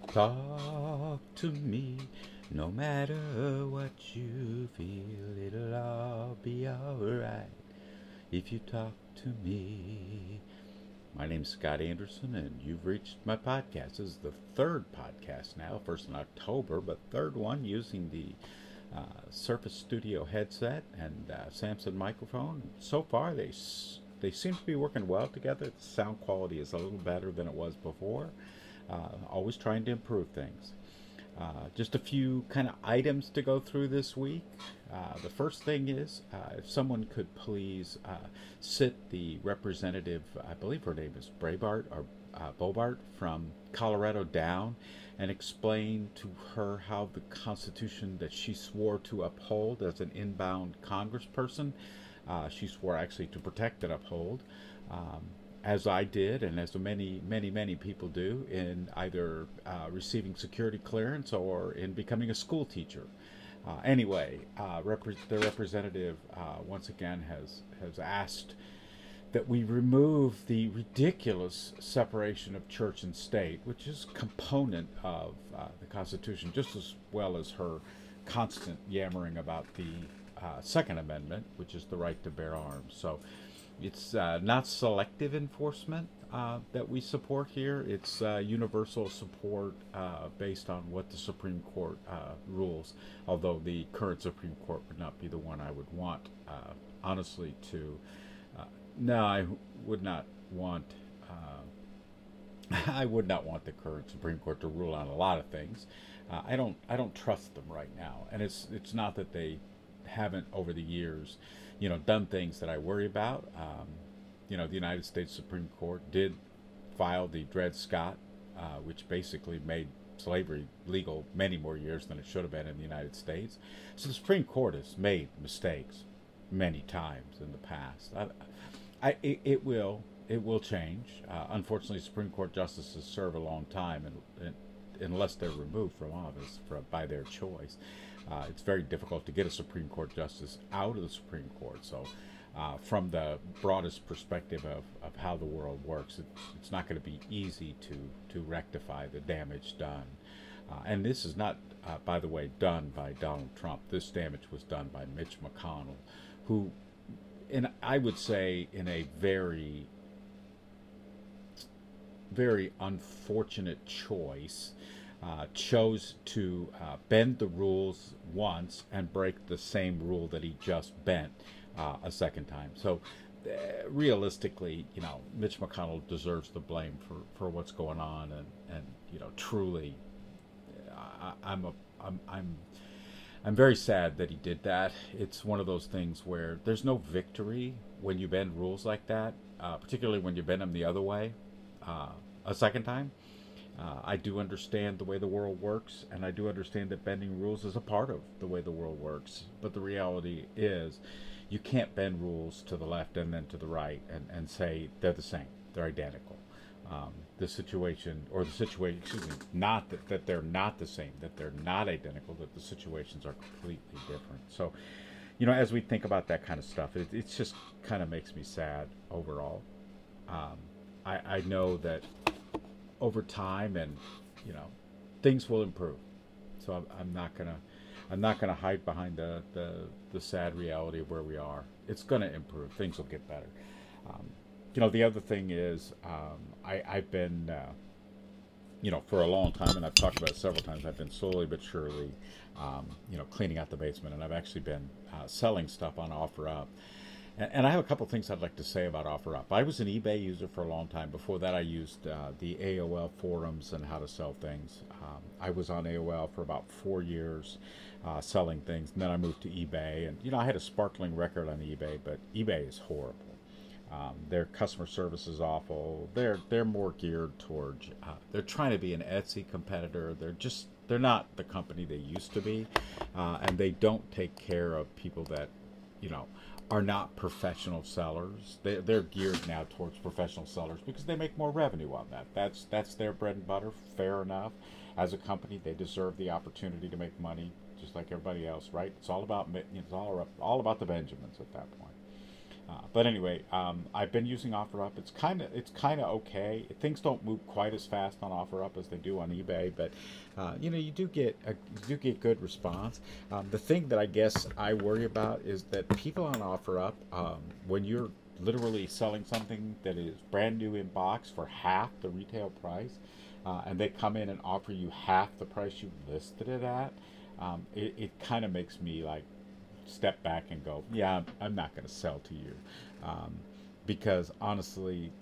Talk to me, no matter what you feel, it'll all be alright if you talk to me. My name's Scott Anderson, and you've reached my podcast. This is the third podcast now, first in October, but third one using the Surface Studio headset and Samson microphone. So far, they seem to be working well together. The sound quality is a little better than it was before. Always trying to improve things. Just a few kind of items to go through this week. The first thing is if someone could please sit the representative, I believe her name is Brabart or Bobart from Colorado down and explain to her how the Constitution that she swore to uphold as an inbound congressperson, she swore actually to protect and uphold. As I did, and as many people do, in either receiving security clearance or in becoming a school teacher. The representative once again has asked that we remove the ridiculous separation of church and state, which is a component of the Constitution, just as well as her constant yammering about the Second Amendment, which is the right to bear arms. So it's not selective enforcement that we support here. It's universal support based on what the Supreme Court rules, although the current Supreme Court would not be the one I would want, honestly, to. No, I would not want. I would not want the current Supreme Court to rule on a lot of things. I don't trust them right now, and it's not that they haven't over the years, done things that I worry about. The United States Supreme Court did file the Dred Scott, which basically made slavery legal many more years than it should have been in the United States. So the Supreme Court has made mistakes many times in the past. It will change. Unfortunately, Supreme Court justices serve a long time, and unless they're removed from office by their choice. It's very difficult to get a Supreme Court justice out of the Supreme Court. So, from the broadest perspective of how the world works, it's not going to be easy to rectify the damage done. And this is not, by the way, done by Donald Trump. This damage was done by Mitch McConnell, who, I would say, in a very, very unfortunate choice, chose to bend the rules once and break the same rule that he just bent a second time. So, realistically, Mitch McConnell deserves the blame for what's going on, and truly, I'm very sad that he did that. It's one of those things where there's no victory when you bend rules like that, particularly when you bend them the other way a second time. I do understand the way the world works, and I do understand that bending rules is a part of the way the world works. But the reality is, you can't bend rules to the left and then to the right and say they're the same, they're identical. Excuse me, not that they're not the same, that they're not identical, that the situations are completely different. So, as we think about that kind of stuff, it just kind of makes me sad overall. I know that over time, and things will improve. So I'm not gonna hide behind the sad reality of where we are. It's gonna improve. Things will get better. The other thing is, I've been for a long time, and I've talked about it several times. I've been slowly but surely cleaning out the basement, and I've actually been selling stuff on OfferUp. And I have a couple things I'd like to say about OfferUp. I was an eBay user for a long time. Before that, I used the AOL forums and how to sell things. I was on AOL for about 4 years selling things, and then I moved to eBay. And I had a sparkling record on eBay, but eBay is horrible. Their customer service is awful. They're more geared towards. They're trying to be an Etsy competitor. They're not the company they used to be, and they don't take care of people that are not professional sellers. They're geared now towards professional sellers because they make more revenue on that. That's their bread and butter. Fair enough. As a company, they deserve the opportunity to make money just like everybody else, right? It's all about the Benjamins at that point. But anyway, I've been using OfferUp. It's kind of okay. Things don't move quite as fast on OfferUp as they do on eBay, but you do get good response. The thing that I guess I worry about is that people on OfferUp, when you're literally selling something that is brand new in box for half the retail price, and they come in and offer you half the price you listed it at, it kind of makes me like step back and go, yeah, I'm not going to sell to you, um, because honestly,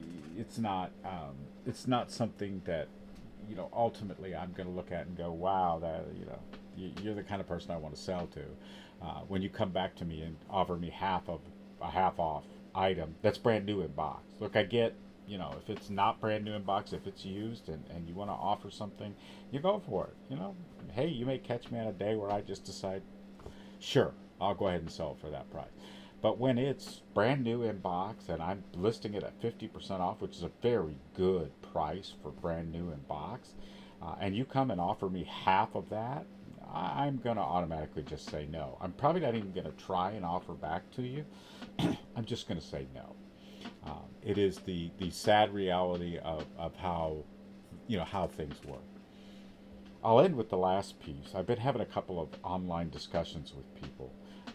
it's not something that ultimately I'm going to look at and go, wow, that you're the kind of person I want to sell to. When you come back to me and offer me half of a half off item that's brand new in box. Look, I get, if it's not brand new in box, if it's used and you want to offer something, you go for it. Hey, you may catch me on a day where I just decide, sure, I'll go ahead and sell it for that price. But when it's brand new in box and I'm listing it at 50% off, which is a very good price for brand new in box, and you come and offer me half of that, I'm going to automatically just say no. I'm probably not even going to try and offer back to you. I'm just going to say no. It is the sad reality of how things work. I'll end with the last piece. I've been having a couple of online discussions with people,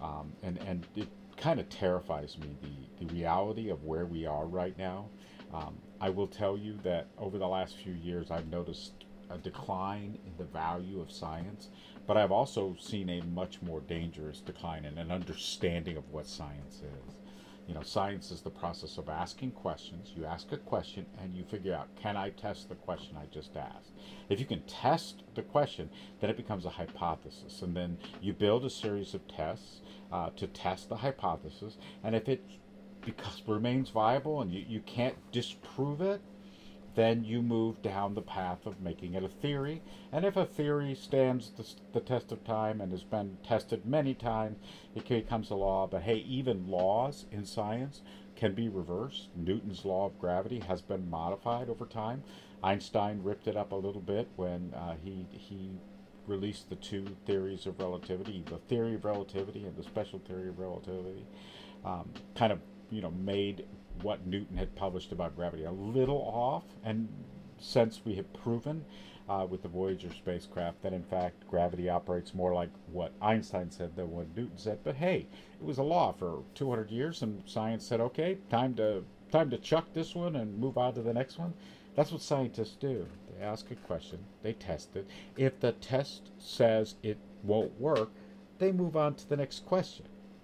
and it kind of terrifies me, the reality of where we are right now. I will tell you that over the last few years, I've noticed a decline in the value of science, but I've also seen a much more dangerous decline in an understanding of what science is. Science is the process of asking questions. You ask a question and you figure out, can I test the question I just asked? If you can test the question, then it becomes a hypothesis. And then you build a series of tests to test the hypothesis. And if it remains viable and you can't disprove it, then you move down the path of making it a theory. And if a theory stands the test of time and has been tested many times, it becomes a law. But hey, even laws in science can be reversed. Newton's law of gravity has been modified over time. Einstein ripped it up a little bit when he released the two theories of relativity, the theory of relativity and the special theory of relativity. Kind of made what Newton had published about gravity a little off, and since we have proven with the Voyager spacecraft that in fact gravity operates more like what Einstein said than what Newton said. But hey, it was a law for 200 years, and science said, okay, time to chuck this one and move on to the next one. That's what scientists do. They ask a question, they test it. If the test says it won't work, they move on to the next question.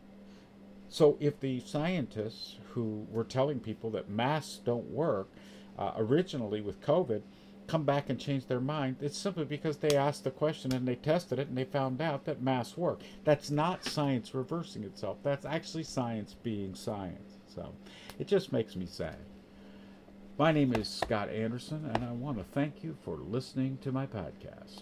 So if the scientists who were telling people that masks don't work originally with COVID come back and change their mind, it's simply because they asked the question and they tested it and they found out that masks work. That's not science reversing itself. That's actually science being science. So it just makes me sad. My name is Scott Anderson, and I want to thank you for listening to my podcast.